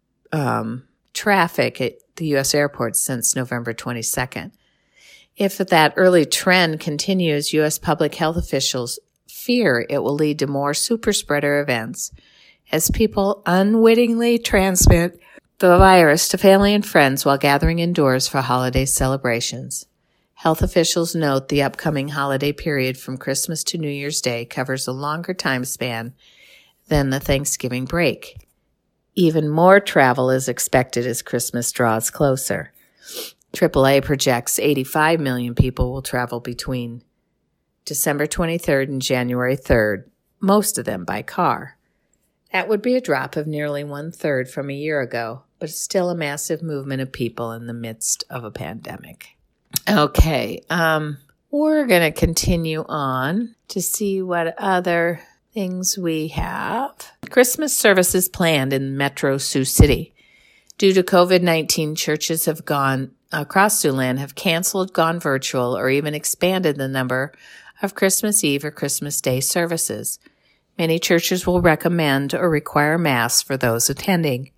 um, traffic at the U S airports since November twenty-second. If that early trend continues, U S public health officials fear it will lead to more super spreader events as people unwittingly transmit the virus to family and friends while gathering indoors for holiday celebrations. Health officials note the upcoming holiday period from Christmas to New Year's Day covers a longer time span than the Thanksgiving break. Even more travel is expected as Christmas draws closer. triple A projects eighty-five million people will travel between December twenty-third and January third, most of them by car. That would be a drop of nearly one-third from a year ago, but it's still a massive movement of people in the midst of a pandemic. Okay, um, we're going to continue on to see what other things we have. Christmas services planned in Metro Sioux City. Due to covid nineteen, churches have gone across Siouxland have canceled, gone virtual, or even expanded the number of Christmas Eve or Christmas Day services. Many churches will recommend or require masks for those attending.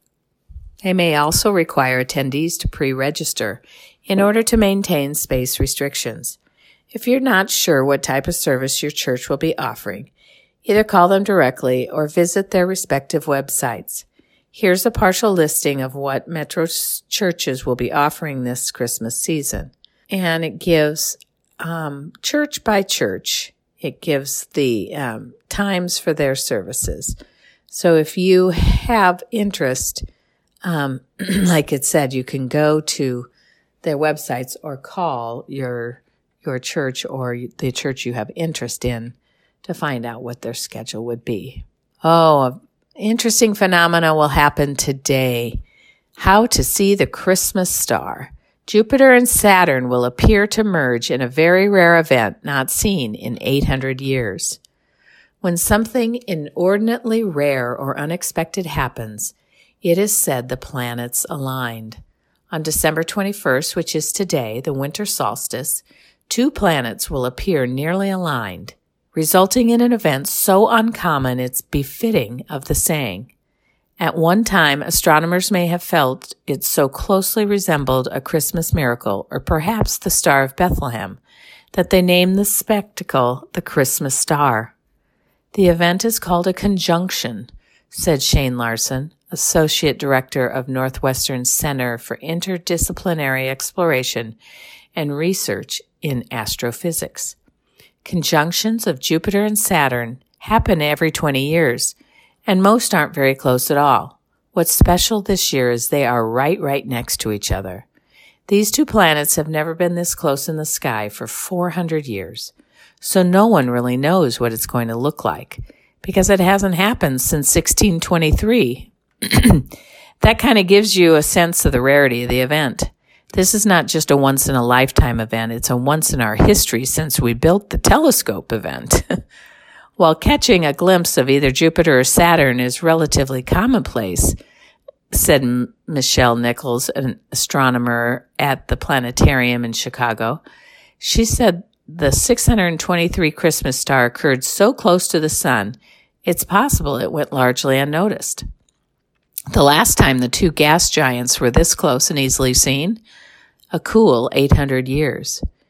They may also require attendees to pre-register in order to maintain space restrictions. If you're not sure what type of service your church will be offering, either call them directly or visit their respective websites. Here's a partial listing of what Metro churches will be offering this Christmas season. And it gives um, church by church. It gives the um, times for their services. So if you have interest, um, like it said, you can go to their websites or call your your church or the church you have interest in to find out what their schedule would be. Oh, an interesting phenomena will happen today. How to see the Christmas star. Jupiter and Saturn will appear to merge in a very rare event not seen in eight hundred years. When something inordinately rare or unexpected happens, it is said the planets aligned. On December twenty-first, which is today, the winter solstice, two planets will appear nearly aligned, resulting in an event so uncommon it's befitting of the saying. At one time, astronomers may have felt it so closely resembled a Christmas miracle, or perhaps the Star of Bethlehem, that they named the spectacle the Christmas star. The event is called a conjunction, said Shane Larson, Associate Director of Northwestern Center for Interdisciplinary Exploration and Research in Astrophysics. Conjunctions of Jupiter and Saturn happen every twenty years, and most aren't very close at all. What's special this year is they are right, right next to each other. These two planets have never been this close in the sky for four hundred years, so no one really knows what it's going to look like, because it hasn't happened since sixteen twenty-three. That kind of gives you a sense of the rarity of the event. This is not just a once-in-a-lifetime event, it's a once-in-our-history since we built the telescope event. While catching a glimpse of either Jupiter or Saturn is relatively commonplace, said M- Michelle Nichols, an astronomer at the planetarium in Chicago, she said the six hundred twenty-three Christmas star occurred so close to the sun, it's possible it went largely unnoticed. The last time the two gas giants were this close and easily seen, a cool eight hundred years.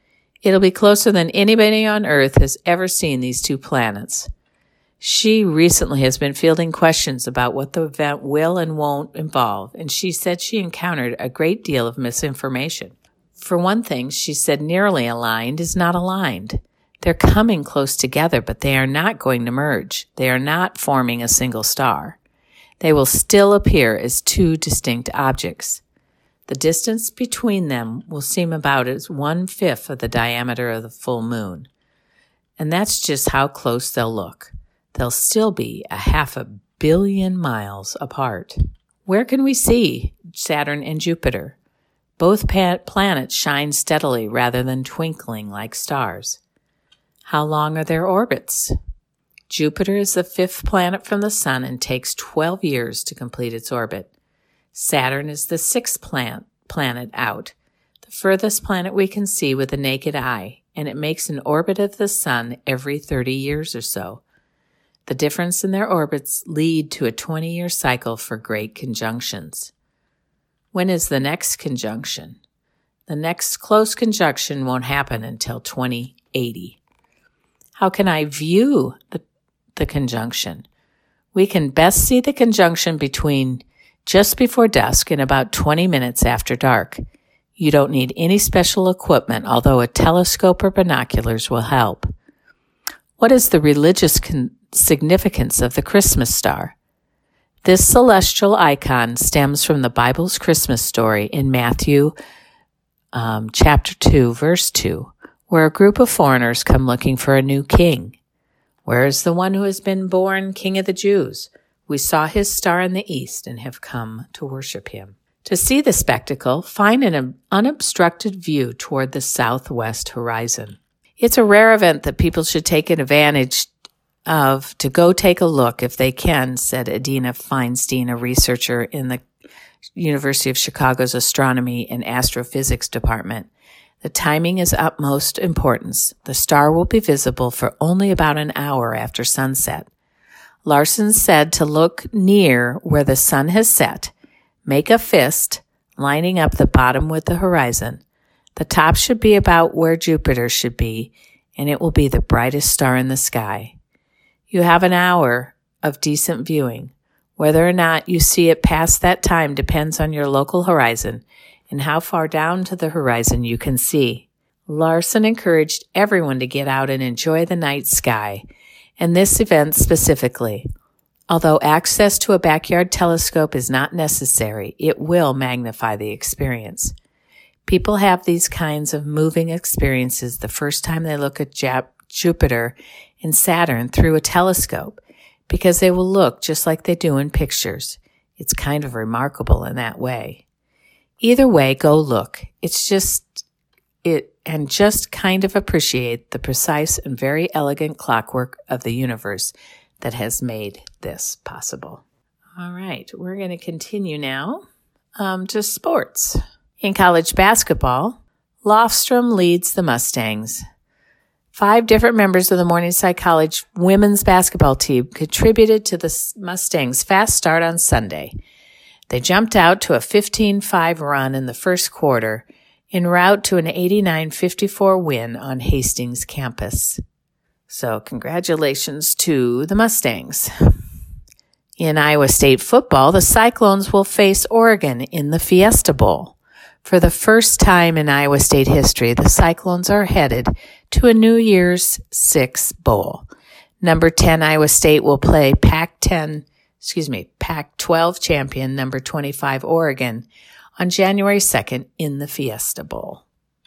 It'll be closer than anybody on Earth has ever seen these two planets. She recently has been fielding questions about what the event will and won't involve, and she said she encountered a great deal of misinformation. For one thing, she said nearly aligned is not aligned. They're coming close together, but they are not going to merge. They are not forming a single star. They will still appear as two distinct objects. The distance between them will seem about as one-fifth of the diameter of the full moon. And that's just how close they'll look. They'll still be a half a billion miles apart. Where can we see Saturn and Jupiter? Both pa- planets shine steadily rather than twinkling like stars. How long are their orbits? Jupiter is the fifth planet from the Sun and takes twelve years to complete its orbit. Saturn is the sixth planet, planet out, the furthest planet we can see with the naked eye, and it makes an orbit of the Sun every thirty years or so. The difference in their orbits lead to a twenty-year cycle for great conjunctions. When is the next conjunction? The next close conjunction won't happen until twenty eighty. How can I view the, the conjunction? We can best see the conjunction between just before dusk and about twenty minutes after dark. You don't need any special equipment, although a telescope or binoculars will help. What is the religious con- significance of the Christmas star? This celestial icon stems from the Bible's Christmas story in Matthew um, chapter two, verse two, where a group of foreigners come looking for a new king. Where is the one who has been born King of the Jews? We saw his star in the east and have come to worship him. To see the spectacle, find an unobstructed view toward the southwest horizon. It's a rare event that people should take advantage of to go take a look if they can, said Adina Feinstein, a researcher in the University of Chicago's Astronomy and Astrophysics Department. The timing is utmost importance. The star will be visible for only about an hour after sunset. Larson said to look near where the sun has set. Make a fist, lining up the bottom with the horizon. The top should be about where Jupiter should be, and it will be the brightest star in the sky. You have an hour of decent viewing. Whether or not you see it past that time depends on your local horizon and how far down to the horizon you can see. Larson encouraged everyone to get out and enjoy the night sky, and this event specifically. Although access to a backyard telescope is not necessary, it will magnify the experience. People have these kinds of moving experiences the first time they look at Jap- Jupiter and Saturn through a telescope, because they will look just like they do in pictures. It's kind of remarkable in that way. Either way, go look. It's just it, and just kind of appreciate the precise and very elegant clockwork of the universe that has made this possible. All right, we're going to continue now um, to sports. In college basketball, Lofstrom leads the Mustangs. Five different members of the Morningside College women's basketball team contributed to the Mustangs' fast start on Sunday. They jumped out to a fifteen five run in the first quarter, en route to an eighty-nine fifty-four win on Hastings campus. So congratulations to the Mustangs. In Iowa State football, the Cyclones will face Oregon in the Fiesta Bowl. For the first time in Iowa State history, the Cyclones are headed to a New Year's Six Bowl. Number ten Iowa State will play Pac ten, excuse me, Pac twelve champion number twenty-five Oregon on January second in the Fiesta Bowl.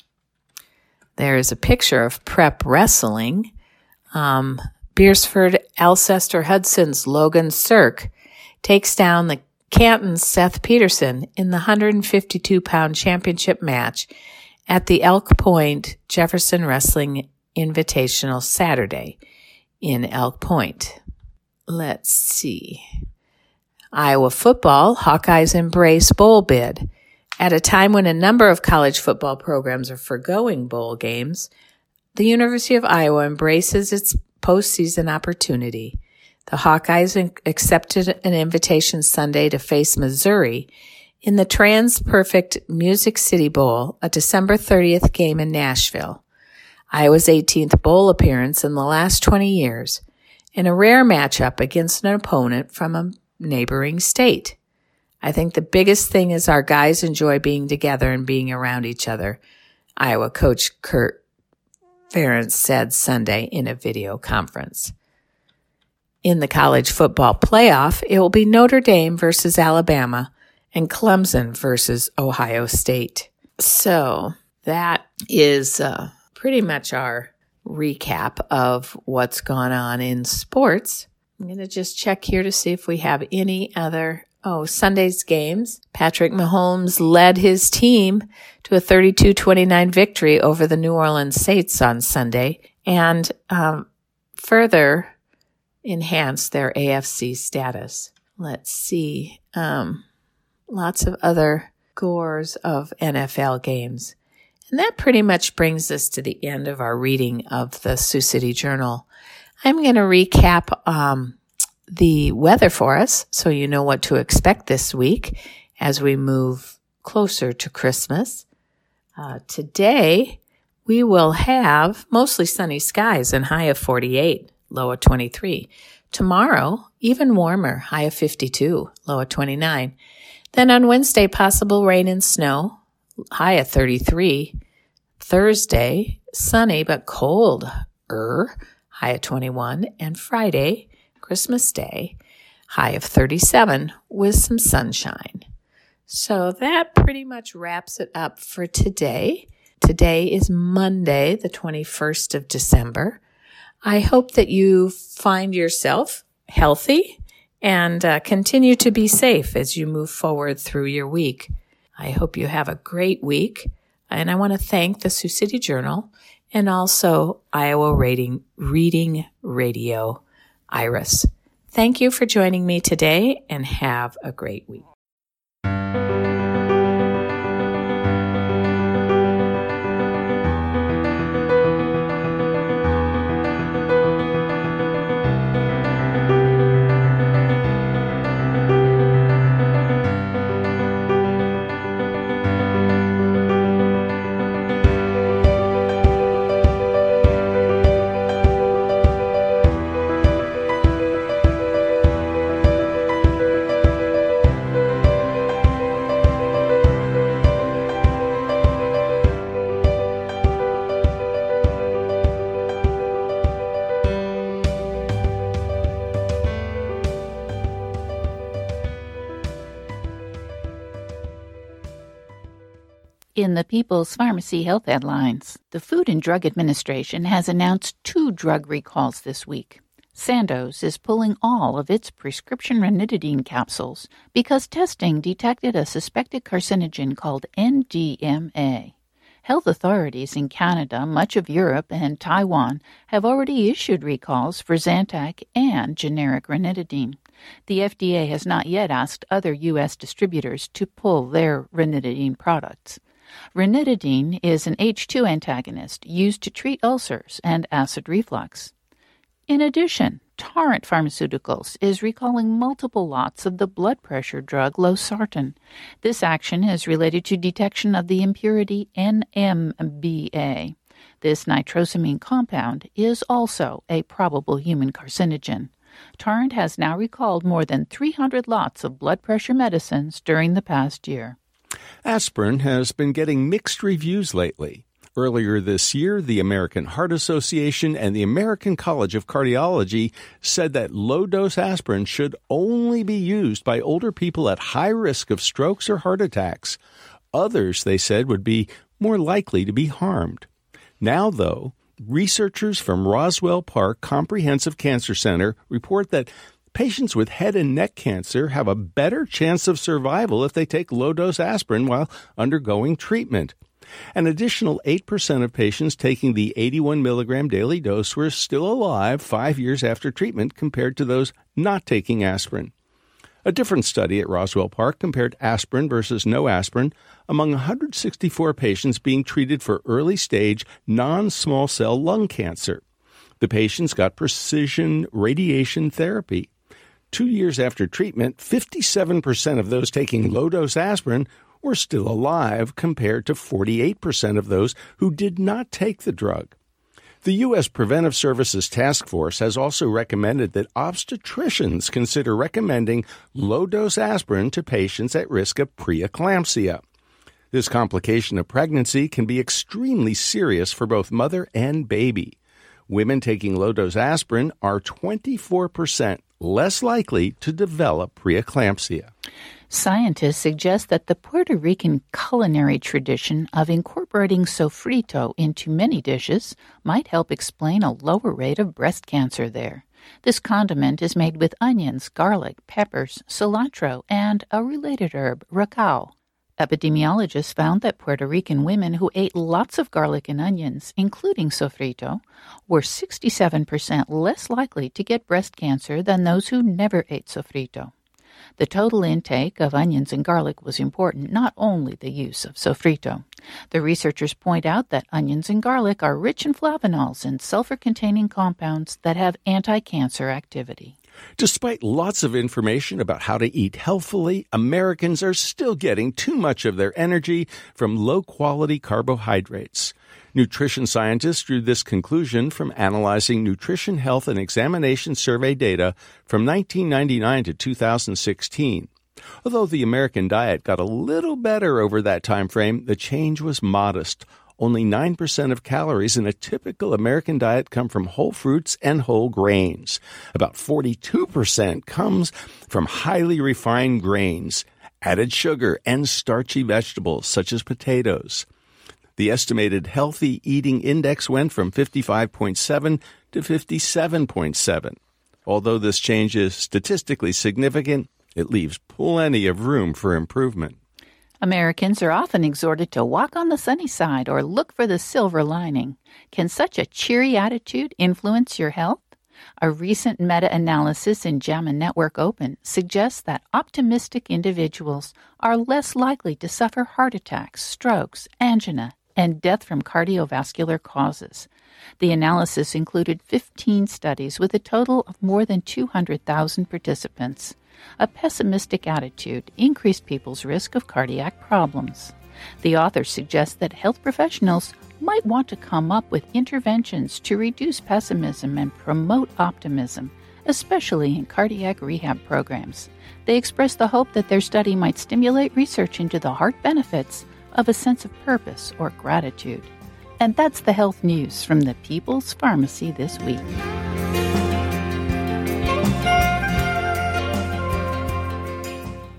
There is a picture of prep wrestling. Um, Beersford Alcester Hudson's Logan Cirque takes down the Canton's Seth Peterson in the one hundred fifty-two pound championship match at the Elk Point Jefferson Wrestling Invitational Saturday in Elk Point. Let's see. Iowa football, Hawkeyes embrace bowl bid. At a time when a number of college football programs are forgoing bowl games, the University of Iowa embraces its postseason opportunity. The Hawkeyes accepted an invitation Sunday to face Missouri in the Trans Perfect Music City Bowl, a December thirtieth game in Nashville. Iowa's eighteenth bowl appearance in the last twenty years, and a rare matchup against an opponent from a neighboring state. I think the biggest thing is our guys enjoy being together and being around each other, Iowa coach Kurt Ferentz said Sunday in a video conference. In the college football playoff, it will be Notre Dame versus Alabama and Clemson versus Ohio State. So that is uh, pretty much our recap of what's gone on in sports. I'm going to just check here to see if we have any other, oh, Sunday's games. Patrick Mahomes led his team to a thirty-two twenty-nine victory over the New Orleans Saints on Sunday and um, further enhanced their A F C status. Let's see. Um, lots of other scores of N F L games. And that pretty much brings us to the end of our reading of the Sioux City Journal. I'm going to recap um, the weather for us so you know what to expect this week as we move closer to Christmas. Uh, today, we will have mostly sunny skies and high of forty-eight, low of twenty-three. Tomorrow, even warmer, high of fifty-two, low of twenty-nine. Then on Wednesday, possible rain and snow, high of thirty-three. Thursday, sunny but cold-er, high of twenty-one. And Friday, Christmas Day, high of thirty-seven with some sunshine. So that pretty much wraps it up for today. Today is Monday, the twenty-first of December. I hope that you find yourself healthy and uh, continue to be safe as you move forward through your week. I hope you have a great week. And I want to thank the Sioux City Journal and also Iowa Reading, Reading Radio, Iris. Thank you for joining me today and have a great week. In the People's Pharmacy Health headlines, the Food and Drug Administration has announced two drug recalls this week. Sandoz is pulling all of its prescription ranitidine capsules because testing detected a suspected carcinogen called N D M A. Health authorities in Canada, much of Europe, and Taiwan have already issued recalls for Zantac and generic ranitidine. The F D A has not yet asked other U S distributors to pull their ranitidine products. Ranitidine is an H two antagonist used to treat ulcers and acid reflux. In addition, Torrent Pharmaceuticals is recalling multiple lots of the blood pressure drug losartan. This action is related to detection of the impurity N M B A. This nitrosamine compound is also a probable human carcinogen. Torrent has now recalled more than three hundred lots of blood pressure medicines during the past year. Aspirin has been getting mixed reviews lately. Earlier this year, the American Heart Association and the American College of Cardiology said that low-dose aspirin should only be used by older people at high risk of strokes or heart attacks. Others, they said, would be more likely to be harmed. Now, though, researchers from Roswell Park Comprehensive Cancer Center report that patients with head and neck cancer have a better chance of survival if they take low-dose aspirin while undergoing treatment. An additional eight percent of patients taking the eighty-one milligram daily dose were still alive five years after treatment compared to those not taking aspirin. A different study at Roswell Park compared aspirin versus no aspirin among one hundred sixty-four patients being treated for early-stage non-small cell lung cancer. The patients got precision radiation therapy. Two years after treatment, fifty-seven percent of those taking low-dose aspirin were still alive compared to forty-eight percent of those who did not take the drug. The U S Preventive Services Task Force has also recommended that obstetricians consider recommending low-dose aspirin to patients at risk of preeclampsia. This complication of pregnancy can be extremely serious for both mother and baby. Women taking low-dose aspirin are twenty-four percent less likely to develop preeclampsia. Scientists suggest that the Puerto Rican culinary tradition of incorporating sofrito into many dishes might help explain a lower rate of breast cancer there. This condiment is made with onions, garlic, peppers, cilantro, and a related herb, racao. Epidemiologists found that Puerto Rican women who ate lots of garlic and onions, including sofrito, were sixty-seven percent less likely to get breast cancer than those who never ate sofrito. The total intake of onions and garlic was important, not only the use of sofrito. The researchers point out that onions and garlic are rich in flavanols and sulfur-containing compounds that have anti-cancer activity. Despite lots of information about how to eat healthfully, Americans are still getting too much of their energy from low-quality carbohydrates. Nutrition scientists drew this conclusion from analyzing Nutrition, Health, and Examination Survey data from nineteen ninety-nine to two thousand sixteen. Although the American diet got a little better over that time frame, the change was modest. Only nine percent of calories in a typical American diet come from whole fruits and whole grains. About forty-two percent comes from highly refined grains, added sugar, and starchy vegetables such as potatoes. The estimated healthy eating index went from fifty-five point seven to fifty-seven point seven. Although this change is statistically significant, it leaves plenty of room for improvement. Americans are often exhorted to walk on the sunny side or look for the silver lining. Can such a cheery attitude influence your health? A recent meta-analysis in JAMA Network Open suggests that optimistic individuals are less likely to suffer heart attacks, strokes, angina, and death from cardiovascular causes. The analysis included fifteen studies with a total of more than two hundred thousand participants. A pessimistic attitude increased people's risk of cardiac problems. The authors suggest that health professionals might want to come up with interventions to reduce pessimism and promote optimism, especially in cardiac rehab programs. They express the hope that their study might stimulate research into the heart benefits of a sense of purpose or gratitude. And that's the health news from the People's Pharmacy this week.